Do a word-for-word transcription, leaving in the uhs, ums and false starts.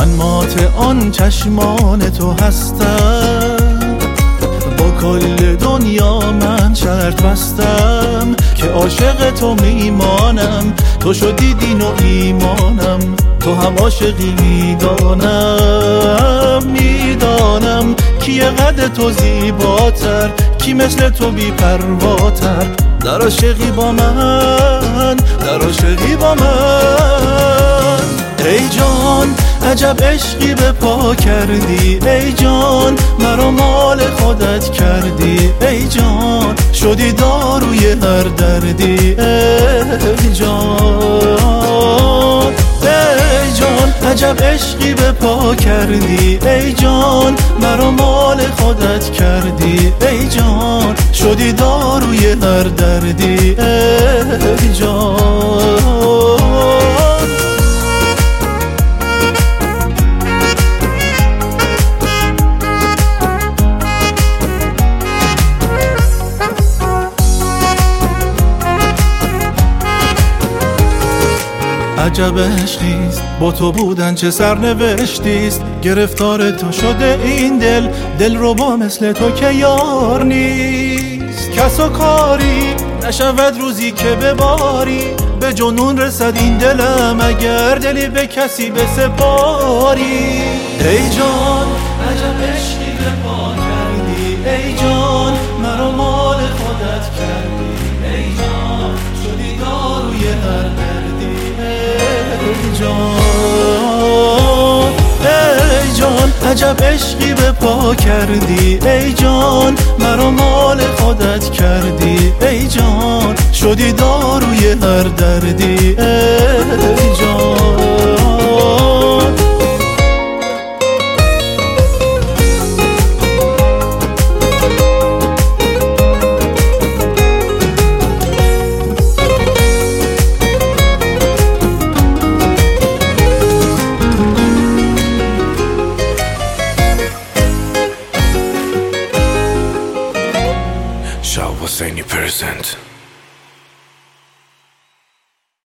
من مات آن چشمان تو هستم، با کل دنیا من شرط بستم که عاشق تو میمانم. تو شدی دین و ایمانم، تو هم عاشقی میدانم. میدانم کیه قد تو زیباتر، کی مثل تو بی پرواتر. در عاشقی با من، در عاشقی با من. ای جان عجب عشقی به پا کردی، ای جان مرا مال خودت کردی. ای جان شدی داروی هر دردی. ای جان، ای جان عجب عشقی به پا کردی، ای جان مرا مال خودت کردی. ای جان شدی داروی هر دردی. ای جان عجب عشقیست با تو بودن، چه سرنوشتیست. گرفتار تو شده این دل، دل رو با مثل تو که یار نیست. کس و کاری نشود روزی که بباری، به جنون رسد این دلم اگر دلی به کسی بسپاری. ای جان عجب عشقی به پا کردی، ای جان مرا مال خودت کردی. ای جان شدی داروی هر دردی. ای جان، ای جان عجب عشقی به پا کردی، ای جان مرا مال خودت کردی. ای جان شدی داروی هر دردی. ای جان Shah Hosseini present.